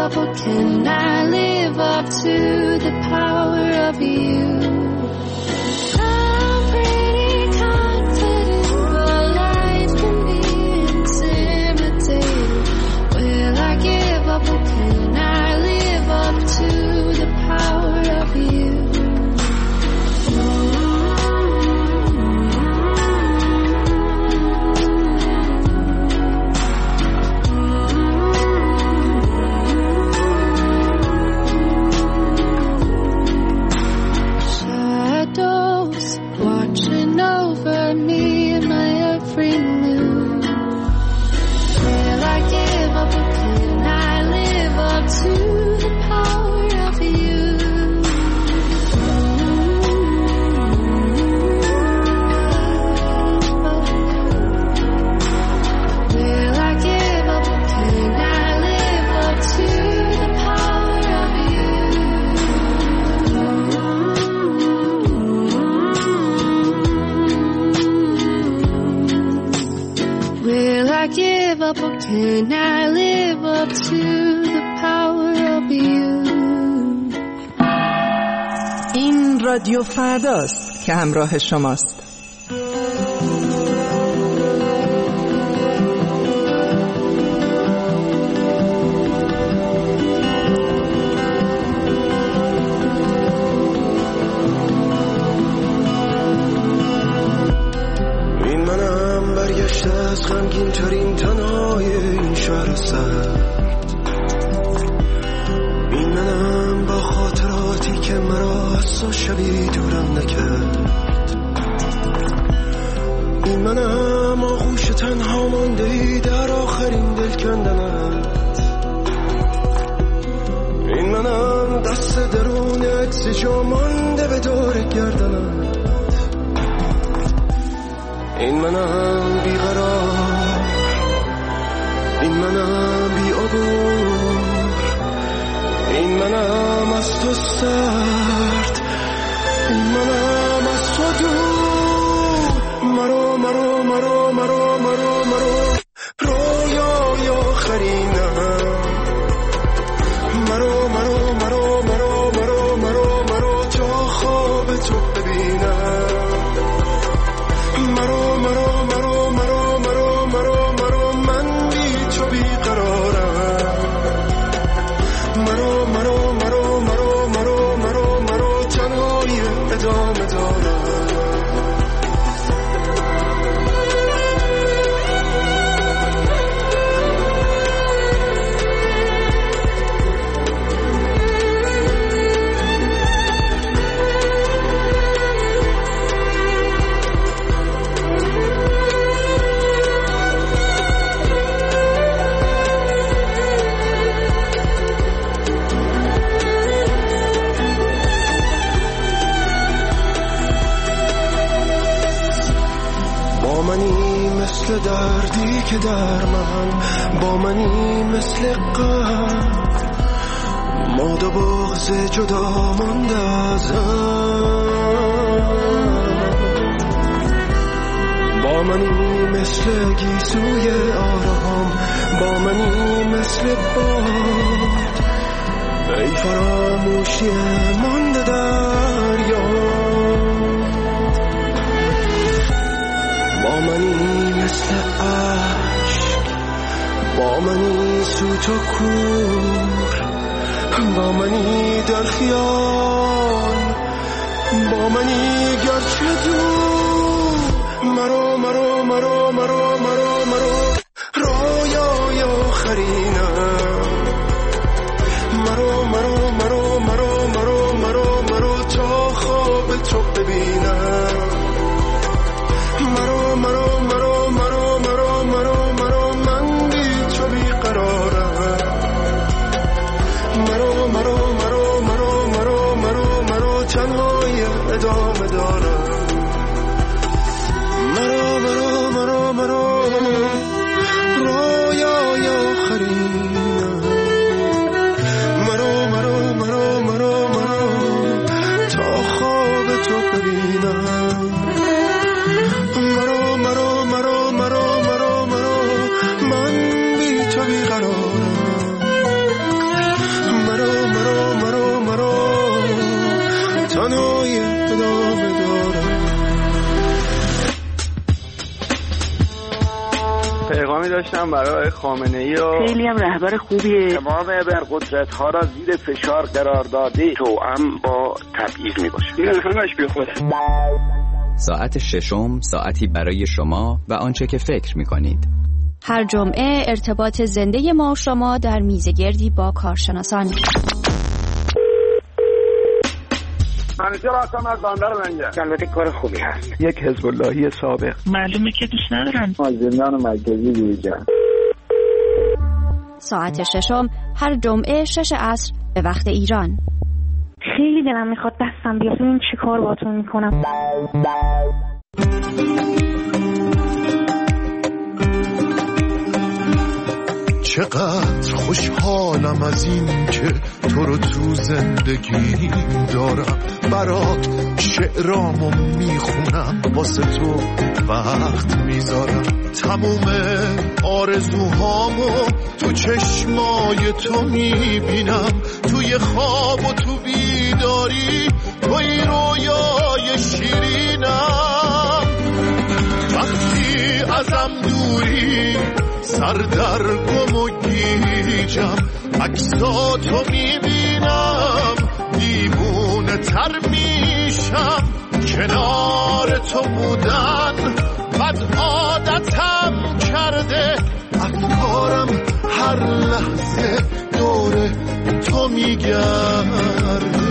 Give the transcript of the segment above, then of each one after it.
up or can I live up to the power of you? I'm pretty confident, but life can be intimidating. Will I give up or can I live up to the power of you? Watching over me in my every move. Will I give up or can I live up to the power of you? Will I give up or can I live up to the power of you? Will I give up or can I live up to the power of you? این رادیو فرداست که همراه شماست. از غمگین ترین تنهای این شهر سرد، این منم با خاطراتی که مرا از تو شبی دورم نکرد، این منم آغوش تنها مانده ای در آخرین دل کندنت، این منم دست درون عکس جا مانده به دور گردنت، این منم بیقرار، این منم بی عبور، این منم از تو سرد، این منم از تو دور، مرو مرو مرو مرو مرو مرو رویای آخرینم، مرو مرو مرو مرو مرو مرو مرو تا خواب تو ببینم، مرو مرو مرو مرو مرو مرو مرو من بی تو بیقرارم، مرو مرو مرو مرو مرو مرو مرو تنهایی ادامه دارم. مثل دردی که در من با منی، مثل غم ماد و بغض جدا مانده ازم، با منی مثل گیسوی آرام، با منی مثل باد ای فراموشی مانده دریا، با منی مثل عشق، با منی سوت و کور، با منی در خیال، با منی گرچه دور، مرو مرو مرو مرو مرو مرو رویای آخرینم، مرو مرو مرو مرو مرو مرو مرو تا خواب تو ببینم، مرو مرو مرو مرو مرو مرو مرو من بی تو بیقرارم، مرو مرو مرو مرو مرو مرو مرو تنهایی ادامه دارم، مرو مرو مرو مرو پیغامی داشتم برای خامنه‌ای و خیلی هم رهبر خوبیه. تمام ابرقدرت‌ها را زیر فشار قرار داده توأم با تبعیض میباشه. این همش بیخوده. ساعت ششم، ساعتی برای شما و آنچه که فکر می‌کنید. هر جمعه ارتباط زنده ما و شما در میزگردی با کارشناسان. منیجر هستم از بندر منجر. البته کار خوبی هست. یک حزب اللهی سابق. معلومه که دوست ندارن. از زندان مرکزی بیرون. ساعت ششم هر جمعه 6 عصر به وقت ایران. خیلی دلم میخواد دستم بیاد ببین چی کار باهاتون میکنم. چقدر خوشحالم از این که تو رو تو زندگی دارم، برات شعرامو میخونم، واسه تو وقت میذارم، تموم آرزوهامو تو چشمای تو میبینم، توی خواب و تو بیداری توی رویای شیرینم. وقتی ازم دوری سر در گم و گیجم، عکساتو میبینم دیوونه تر میشم، کنار تو بودن بد عادتم کرده، افکارم هر لحظه دور تو میگرده.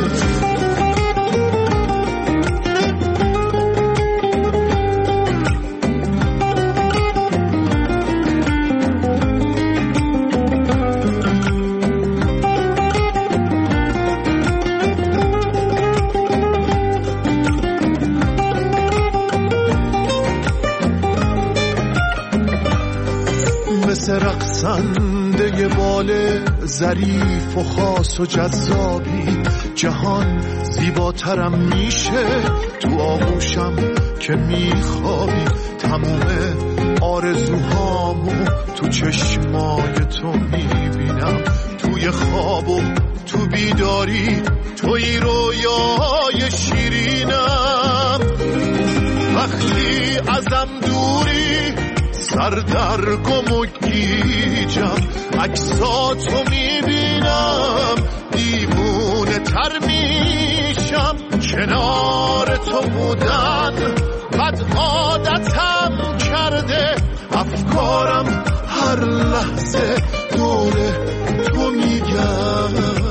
مثل رقصنده بال ظریف و خاص و جذابی، جهان زیباترم میشه تو آغوشم که میخوابی، تموم آرزوهامو تو چشمای تو میبینم، توی خواب و تو بیداری توی رویای شیرینم. وقتی ازم دوری سر در گم و گیجم، عکساتو میبینم دیوونه تر میشم، کنار تو بودن بد عادتم کرده، افکارم هر لحظه دور تو میگرده.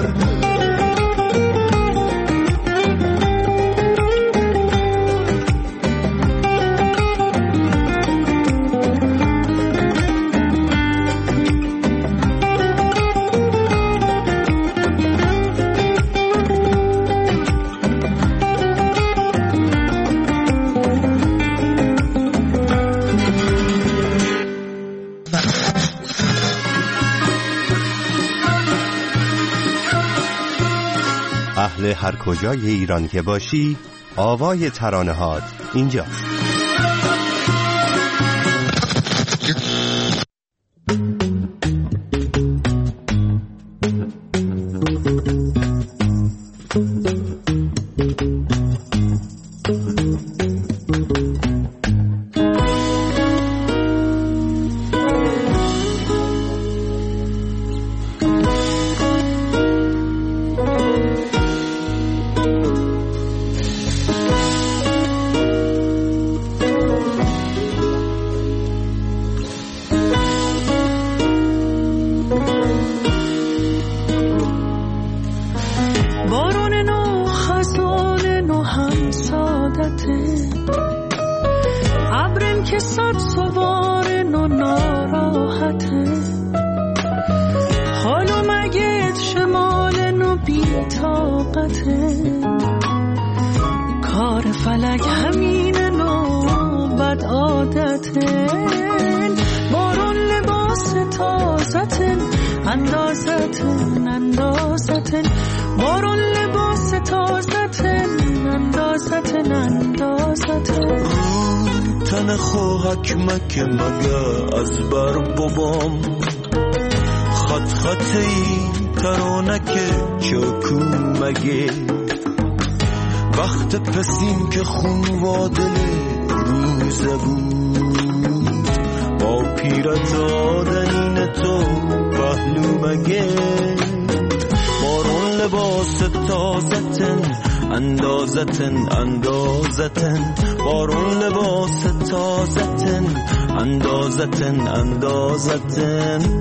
اهل هر کجای ایران که باشی، آوای ترانه‌هات اینجاست. که مگه از بر بابام خط خطی ترانک چاکو مگه وقت پسیم که خون و دل روزه بود با صورت آدنین تو پهلو مگه بارون لباس تازتن اندازتن بارون لباس تازتن اندازتن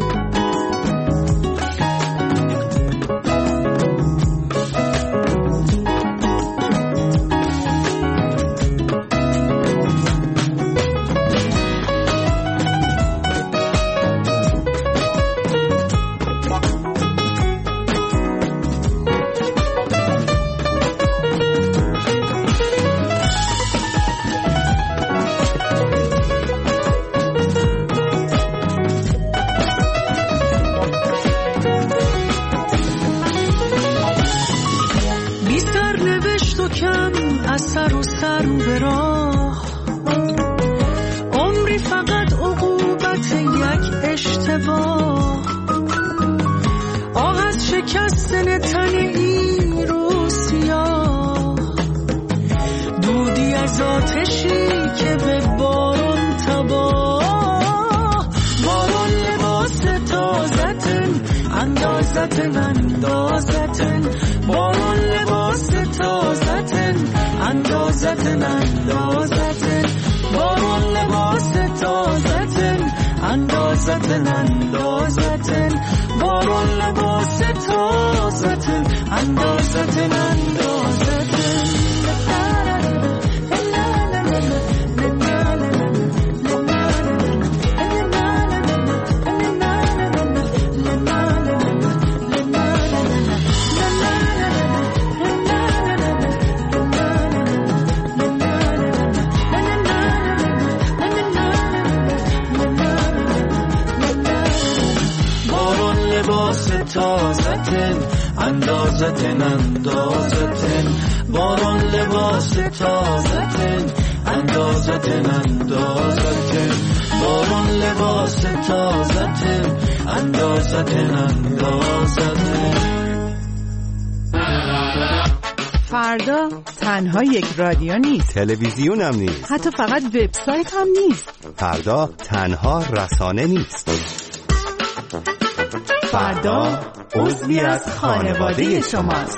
فردا تنها یک رادیو نیست، تلویزیون هم نیست، حتی فقط وبسایت هم نیست. فردا تنها رسانه نیست. فردا عضوی از خانواده شماست.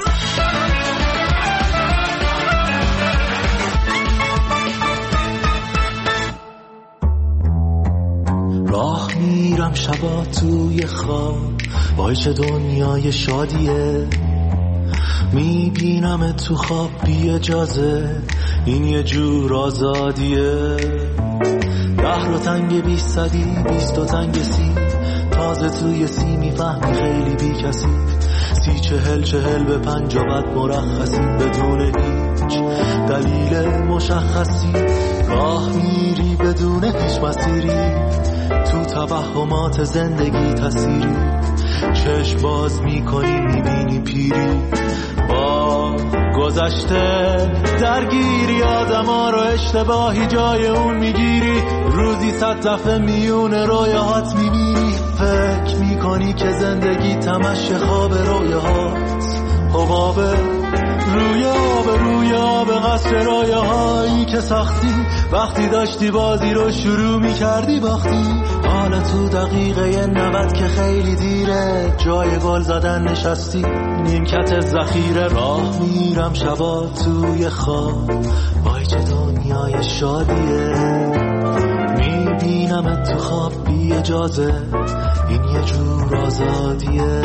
راه میرم شبا توی خواب، وای چه دنیای شادیه، میبینم تو خواب بی اجازه، این یه جور آزادیه. 10 رو تنگ 20 صدی 20 و تنگ 30، تازه توی 30 میفهمی خیلی بی کسی، 30 40 به 50 بعد مرخصی، بدون هیچ دلیل مشخصی. راه میری بدون هیچ مسیری، تو توهمات زندگی تسیری، چشم باز میکنی میبینی پیری، با گذشته درگیری، آدما رو اشتباهی جای اون میگیری، روزی 100 دفعه میون رویاهات میمیری، فکر میکنی که زندگی تمش خواب رویاهات، حباب روی آب قصر رویاهایی که ساختی، وقتی داشتی بازی رو شروع میکردی باختی. حالا تو دقیقه 90 که خیلی دیره، جای گل زدن نشستی نیمکت ذخیره. راه میرم شبا توی خواب، وای چه دنیای شادیه، میبینم تو خواب بی اجازه، این یه جور آزادیه.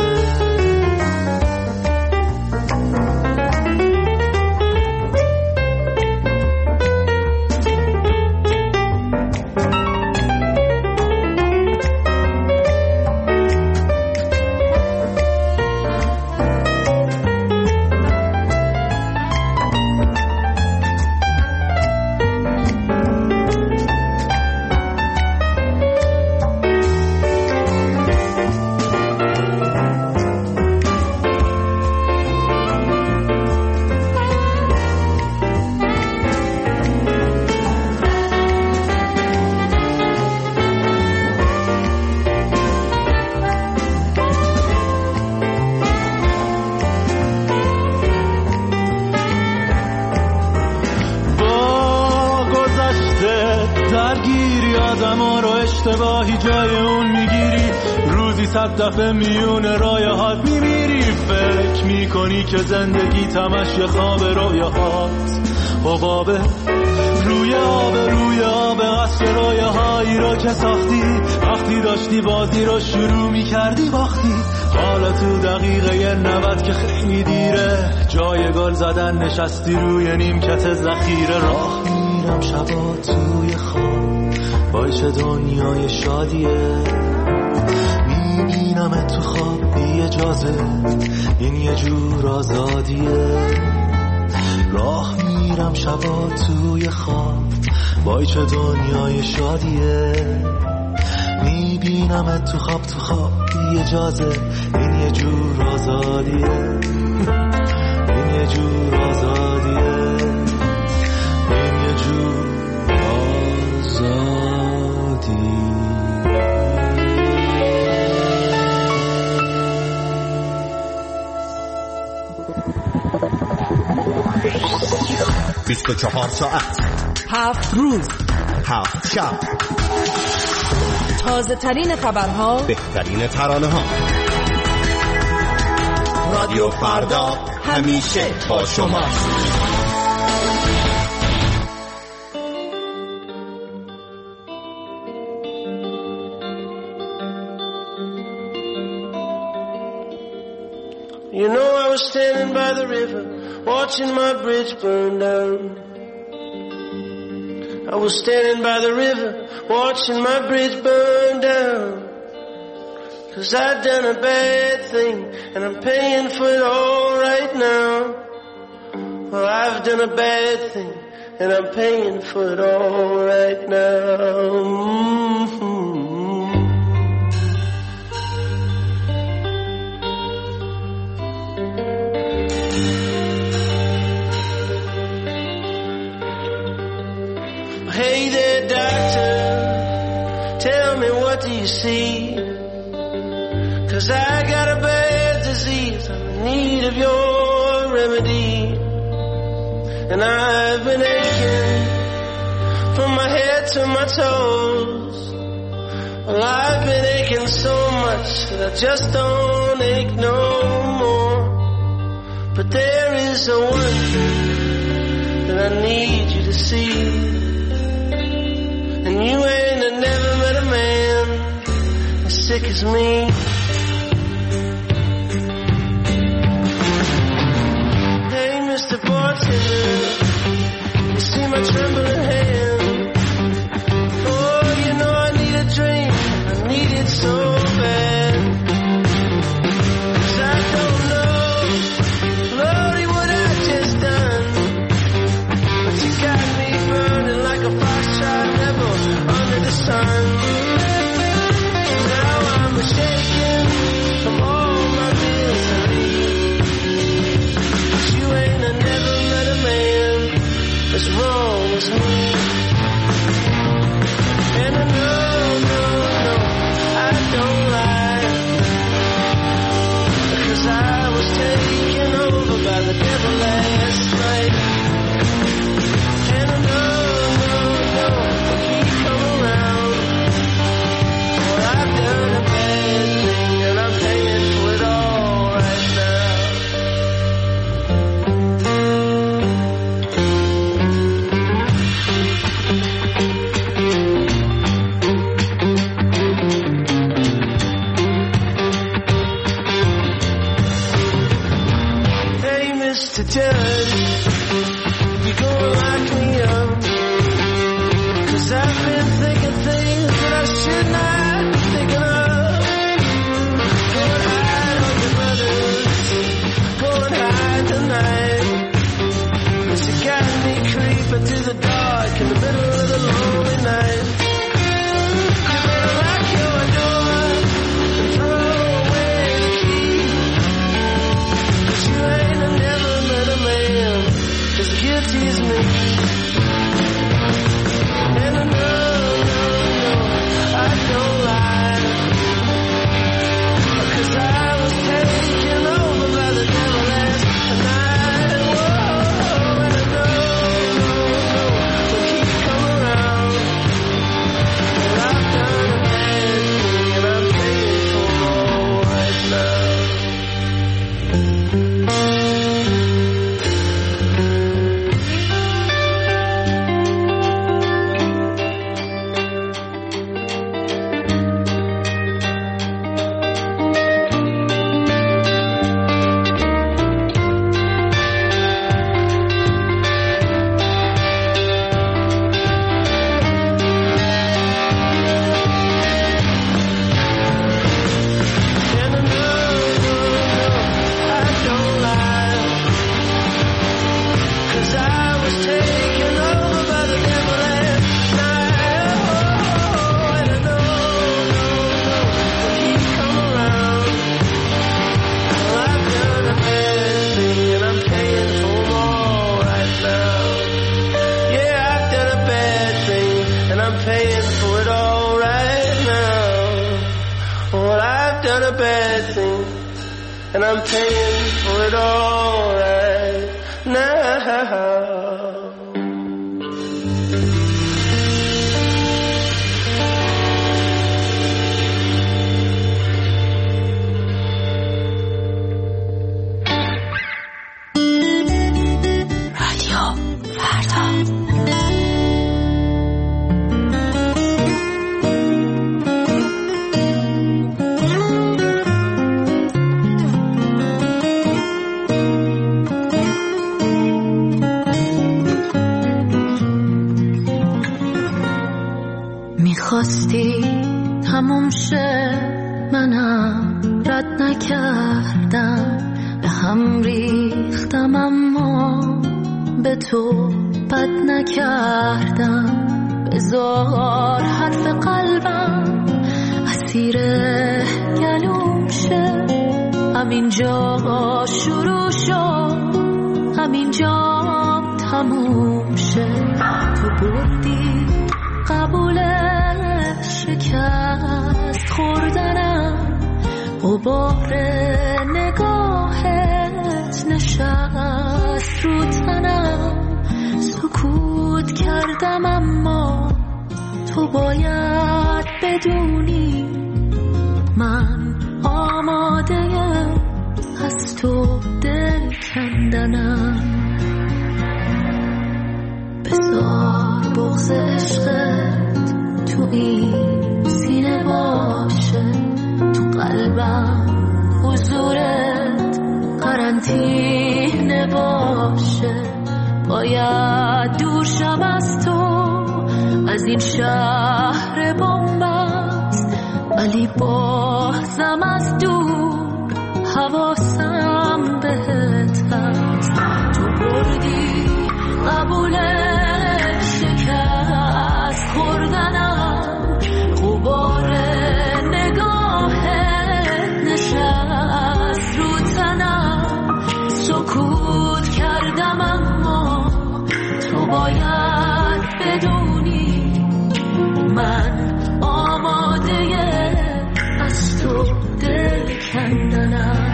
آدما رو اشتباهی جای اون میگیری، روزی 100 دفعه میون رایه‌هات میمیری. فکر میکنی که زندگی تمش یه خواب رویاهات، حبابه روی آب قصر رویاهایی رو که ساختی، وقتی داشتی بازی رو شروع میکردی باختی. حالا تو دقیقه 90 که خیلی دیره، جای گل زدن نشستی روی نیمکت ذخیره. راه میرم شبا توی خواب، وای چه دنیای شادیه، میبینم تو خواب بی اجازه، این یه جور آزادیه. راه میرم شبا توی خواب، وای چه دنیای شادیه، میبینم تو خواب بی اجازه، این یه جور آزادیه، این یه جور آزادیه، این یه جور آزادیه. 24 ساعت 7 روز 7 شب، تازه ترین خبرها، بهترین ترانه ها. رادیو فردا همیشه با شما. You know I was standing by the river, watching my bridge burn down. I was standing by the river, watching my bridge burn down. 'Cause I'd done a bad thing, and I'm paying for it all right now. Well, I've done a bad thing, and I'm paying for it all right now. Hey there, doctor, tell me what do you see? 'Cause I got a bad disease, I'm in need of your remedy. And I've been aching from my head to my toes. Well, I've been aching so much that I just don't ache no more. But there is a wonder that I need you to see. And you ain't never met a man as sick as me. Hey, Mr. Bartender, you see my trembling hand? Oh, you know I need a drink, I need it so bad. 'Cause I don't know, Lordy, what I just done. But you got me burning like a foxtrot rebel under the sun. Now I'm shaking from all my misery. But you ain't never met a man as wrong as me. And I know, no, I don't lie. Because I was taken over by the devil last night. And I know, I keep coming around. not a bad thing, and I'm paying for it all right now. میخواستی تموم شه منم رد نکردم، به هم ریختم اما به تو بد نکردم. بذار حرف قلبم اسیر گلوم شه، همینجا شروع شد همینجا تموم شه. تو بردی قبول شکست خوردنم، غبار نگاهت نشست رو تنم. سکوت کردم اما تو باید بدونی من آماده‌ام از تو دل کندنم. بذار بغض عشقت تو این سینه باشه، تو قلبم حضورت قرنطینه باشه. باید دور شم از تو، از این شهر بنبست، ولی بازم از دور حواسم بهت هست. تو بردی قبول شکست خوردنم، غبار نگاهت نشست رو تنم. سکوت کردم اما تو باید بدونی من آماده از تو دل کندنم.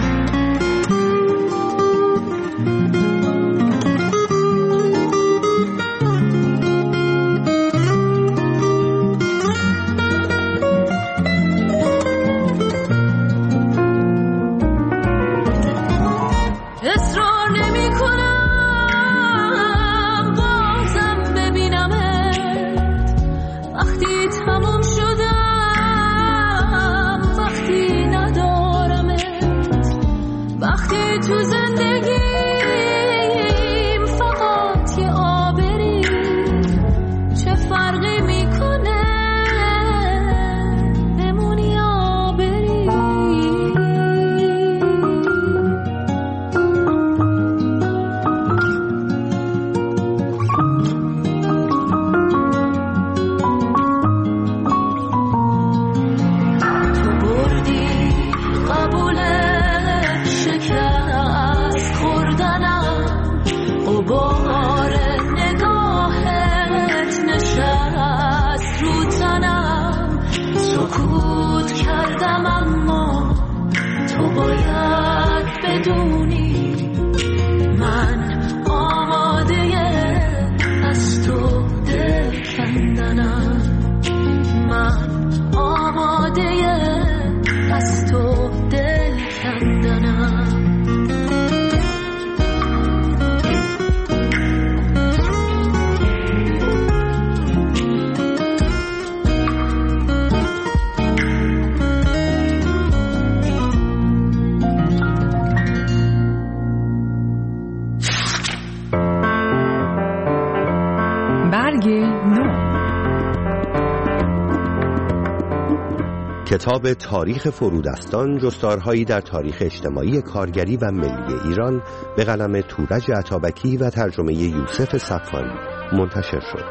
کتاب تاریخ فرودستان، جستارهایی در تاریخ اجتماعی کارگری و ملی ایران به قلم تورج عطابکی و ترجمه یوسف صفانی منتشر شد.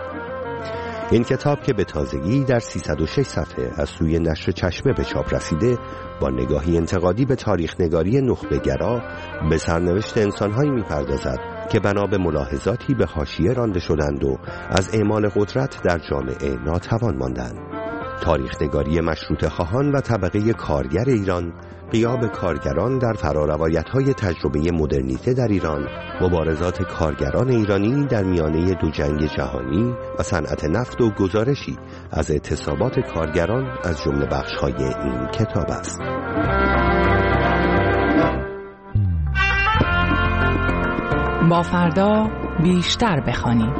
این کتاب که به تازگی در 306 صفحه از سوی نشر چشمه به چاپ رسیده، با نگاهی انتقادی به تاریخ نگاری نخبه‌گرا به سرنوشت انسان‌هایی می‌پردازد که بنا به ملاحظاتی به حاشیه رانده شدند و از اعمال قدرت در جامعه ناتوان ماندند. تاریخ‌نگاری مشروطه خواهان و طبقه کارگر ایران، غیاب کارگران در فراروایت‌های تجربه مدرنیته در ایران، مبارزات کارگران ایرانی در میانه دو جنگ جهانی و صنعت نفت و گزارشی از اعتصابات کارگران از جمله بخش‌های این کتاب است. با فردا بیشتر بخوانیم.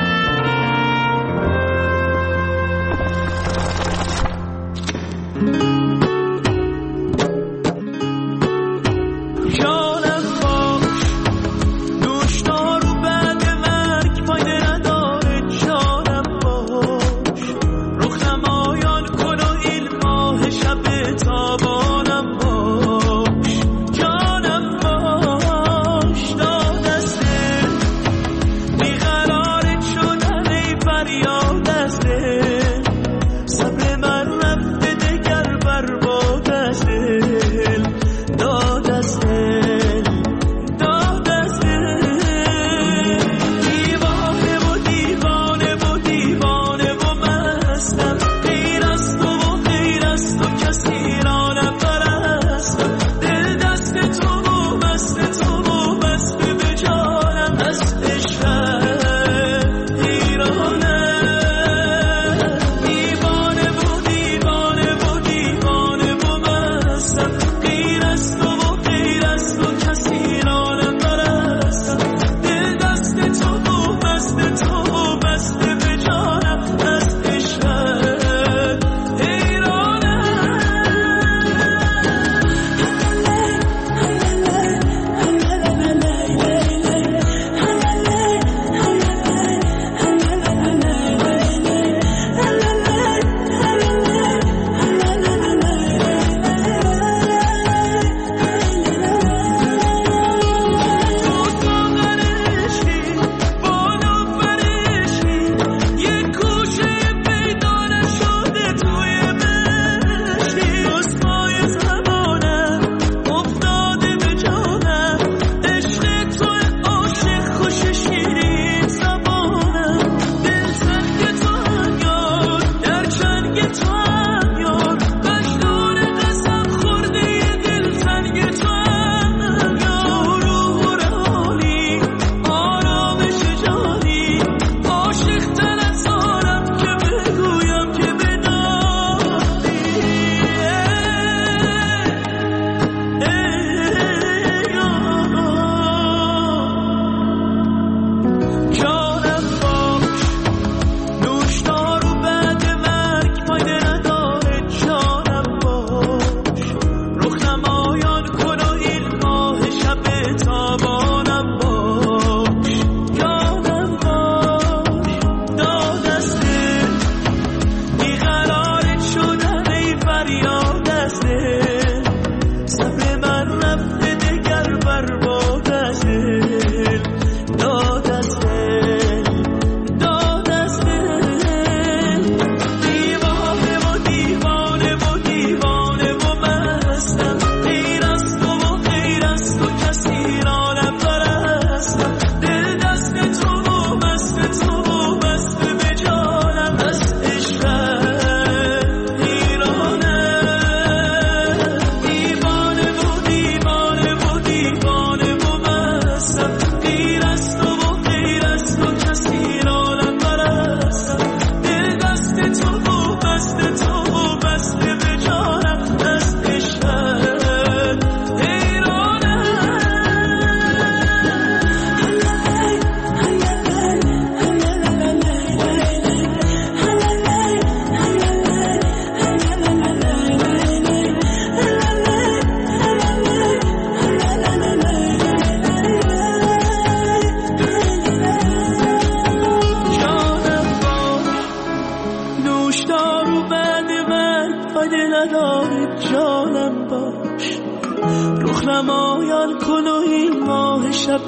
نمایان کن و این ماه شب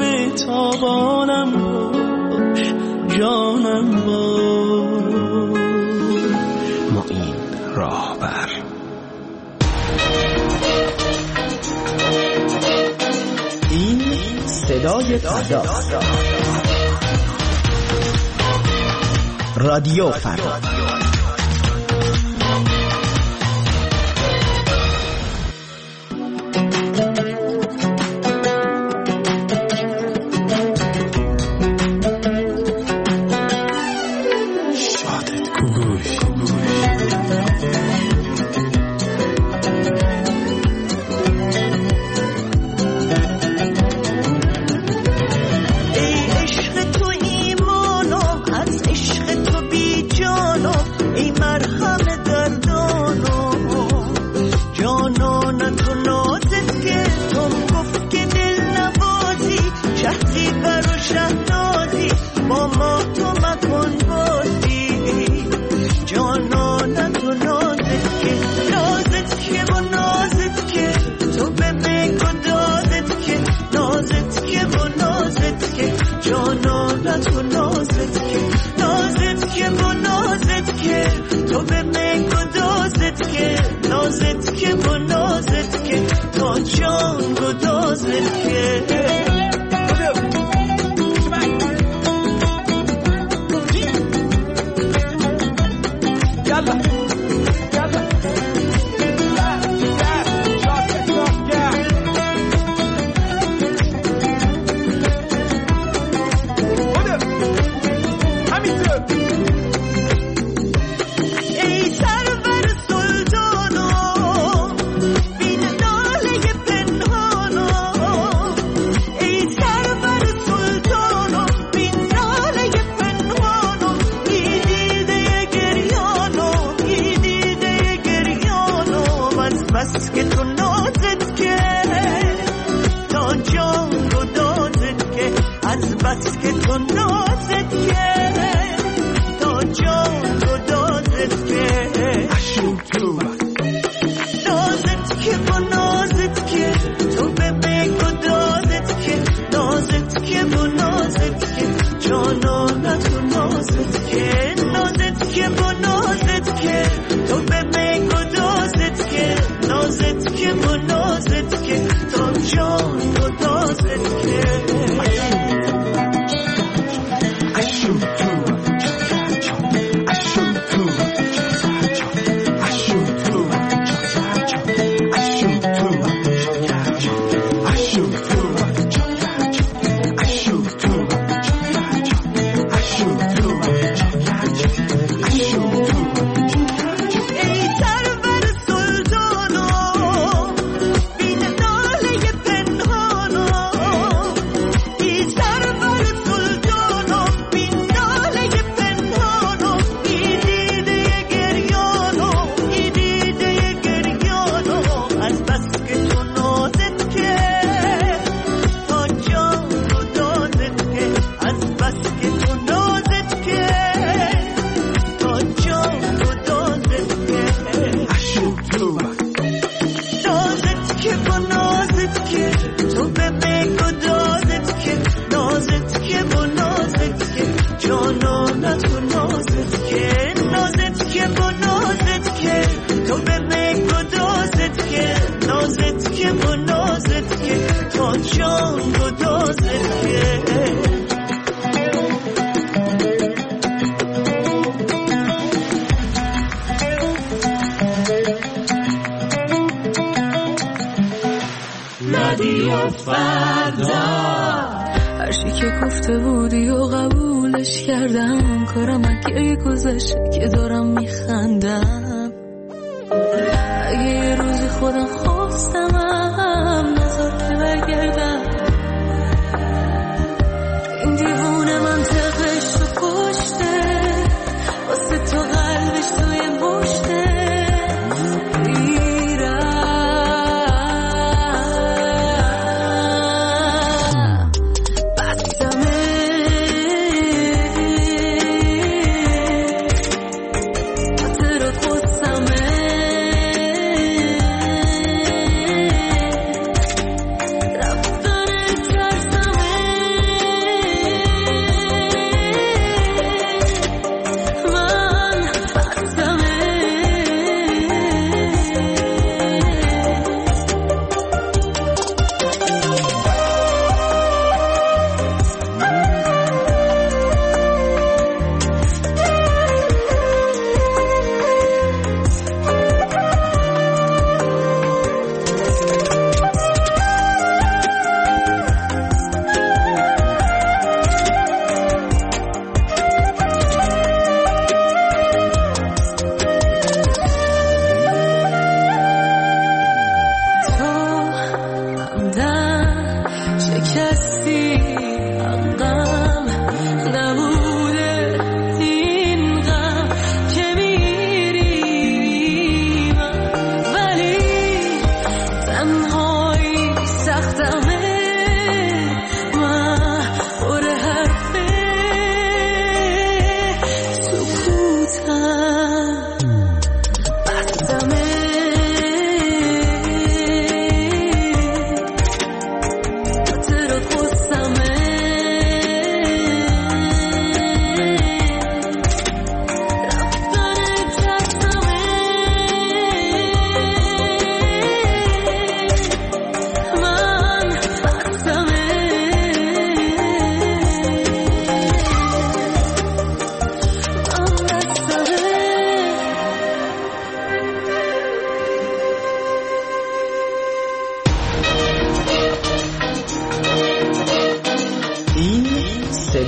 تابانم باش، جانم باش. معین راهبر. این صدای فردا، رادیو فردا. که نازت که با نازت که تو به بگو دادت که نازت که با نازت که جانانت و نازت که نازت که با نازت که تو به بگو دازت که نازت که با نازت که تا جان گدازت که هرچی که گفته بودی و قبولش کردم، کارم اگه گذشته که دارم میخندم. اگه یه روزی خودم خواستمم نذار که برگردم. این دیوونه منطقش تو پشته، واسه تو قلبش توی مشته.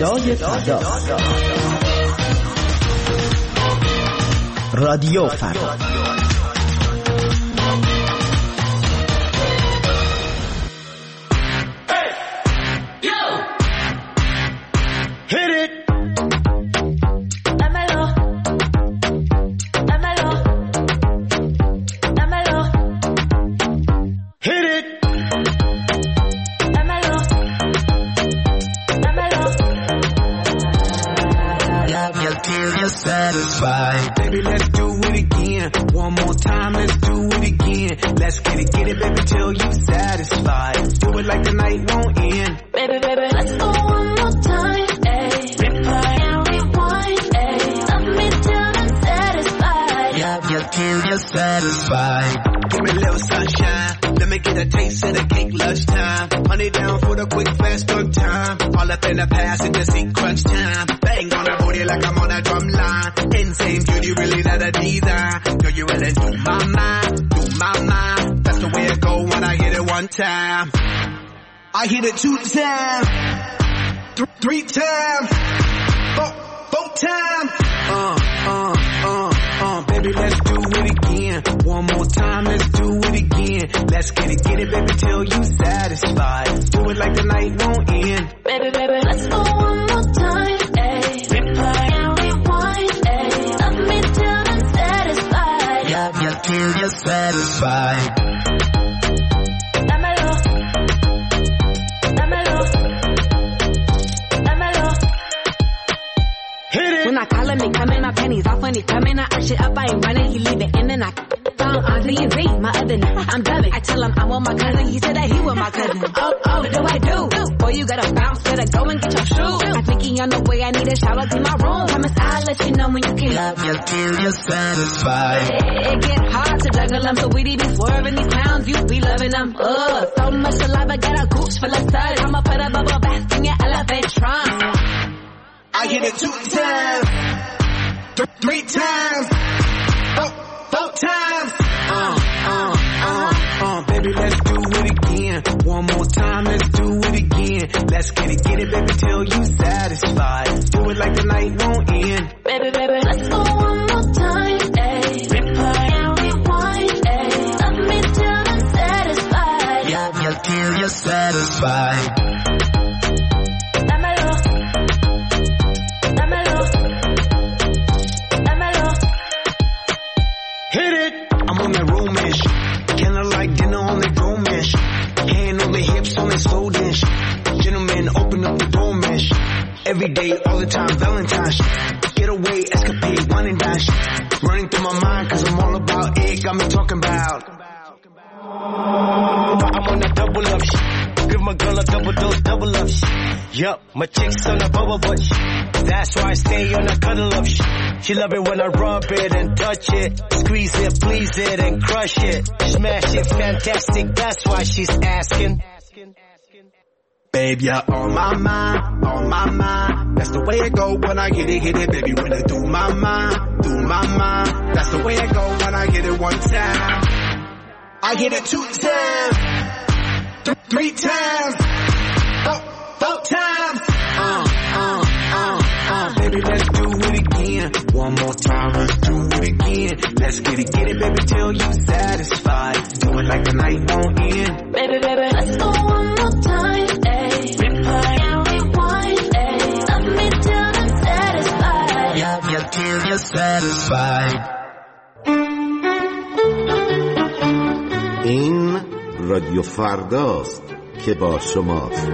صدای فردا. رادیو فردا. Satisfied. Baby, let's do it again. One more time, let's do it again. Let's get it, baby, till you satisfied. Do it like the night won't end. Baby, let's go one more time. Ay. Replay and rewind. Ay. Love me till I'm satisfied. Yeah, till you're satisfied. Give me a little sunshine. Let me get a taste of the cake lunchtime. Honey down for the quick, fast, good time. All up in the past, in the sequence time. Bang on the booty like I'm on a drum line. Insane beauty, really not a design. Girl, you really do my mind, do my mind. That's the way it go when I hit it one time. I hit it 2 times, 3 times, 4 times. Baby, let's do it again. One more time, let's do it again. Let's get it, baby, till you satisfied. Do it like the night won't end. Baby, let's go one more time. Ay. Replay and rewind. Ay. Love me till I'm satisfied. Yeah, till you're satisfied. When I call him, he coming, my pennies off when he coming. I arch it up, I ain't running, he leave it in and I found Andre and Z, my other nigga. I'm dubbing. I tell him I want my cousin, he said that he want my cousin. Oh, what do I do? Boy, you gotta bounce, better go and get your shoes. I think he on the way, I need a shower, clean my room. Promise I'll let you know when you can love you till you're satisfied. It get hard to juggle them, so we be swerving these clowns, you be loving them. So much saliva, got a gooch full of suds. I'ma put a bubble bath in your elephant trunk. I hit it 2 times, 3 times, 4 times. Baby, let's do it again. One more time, let's do it again. Let's get it, baby, till you satisfied. Do it like the night won't end. Baby, let's go one more time. Ay. Replay and rewind. Ay. Love me till I'm satisfied. Yeah, till you're satisfied. Every day, all the time, Valentine's. Get away, escapade, wine and dine. Running through my mind, cause I'm all about it. Got me talking about. I'm on that double up shit. Give my girl a double dose, double up shit. Yup, my chick's on a bubble butt shit. That's why I stay on a cuddle up shit. She love it when I rub it and touch it. Squeeze it, please it, and crush it. Smash it, fantastic, that's why she's asking. Babe, you're on my mind, on my mind. That's the way it go when I hit it, baby. When I do my mind, That's the way it go when I hit it 1 time. I hit it 2 times, 3 times, 4 times. Baby, let's do it again. One more time, let's do it again. Let's get it, baby, till you satisfied. Do it like the night won't end. Baby, let's go one more time. Ay. Replay and rewind. Ay. Love me till I'm satisfied. Yeah, till you're satisfied. این رادیو فرداست که با شماست.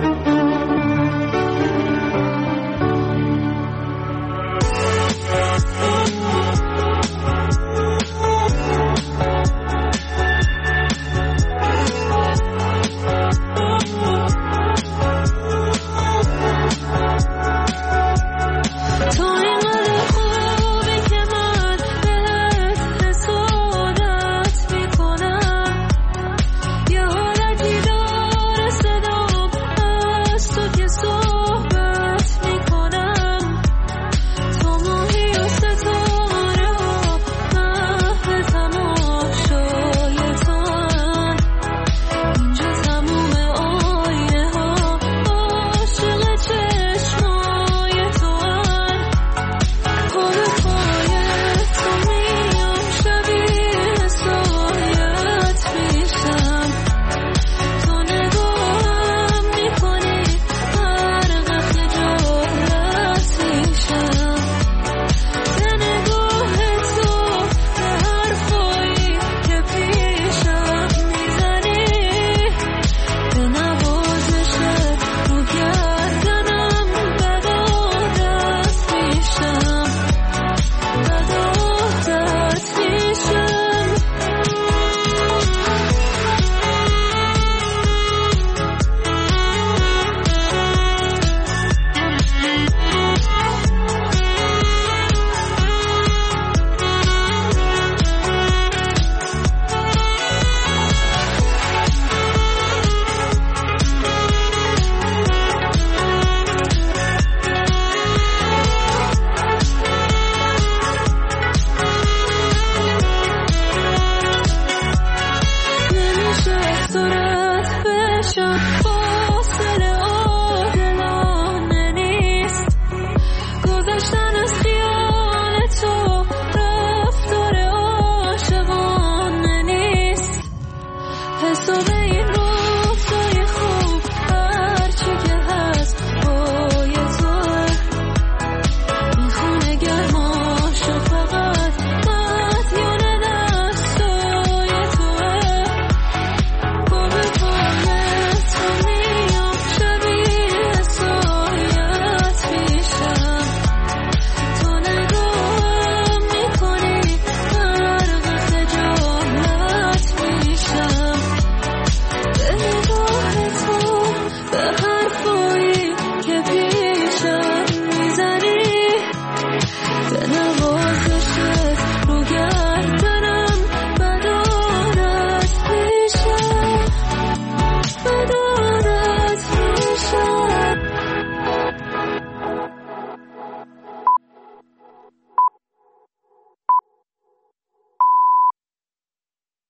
من